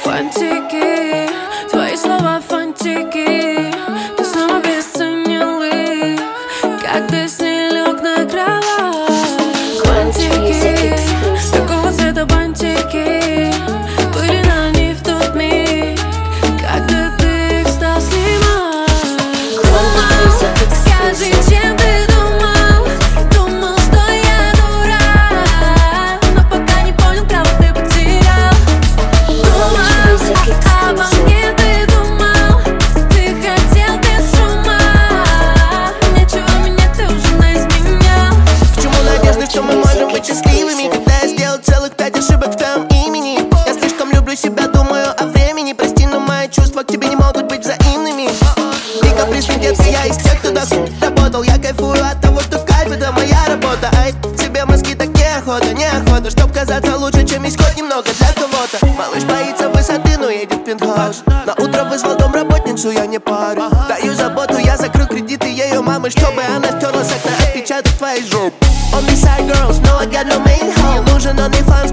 Фантики, твои слова фантики. Ты снова обесценил их, как ты с ней лег на кровать. Фантики, какого цвета бантики были на ней в тот миг, когда ты их стал снимать. Скажи, чем ты думал? Думал, что я дурак, но пока не понял, кого ты потерял. Думал, обо мне ты думал, ты хотел без шума. Нечего менять, ты уже наизменял. К чему надежды, что мы можем быть счастливыми, когда я сделал целых 5 ошибок в твоем имени? Я слишком люблю себя, думаю о времени. Прости, но мои чувства к тебе не могут быть взаимными. Ты капризный детка, я из тех, кто так работал. Я кайфую от того, что кайф — это моя работа. Ай, тебе мозги так неохота, чтоб казаться лучше, чем есть хоть немного для кого-то. Малыш боится высоты, но едет в пентхаус. На утро вызвал домработницу, я не парю. Даю заботу, я закрыл кредиты ее мамы, чтобы она стерла с окна отпечаток твоей жопы. Only side girls, no I got no main home. Нужен он и фан,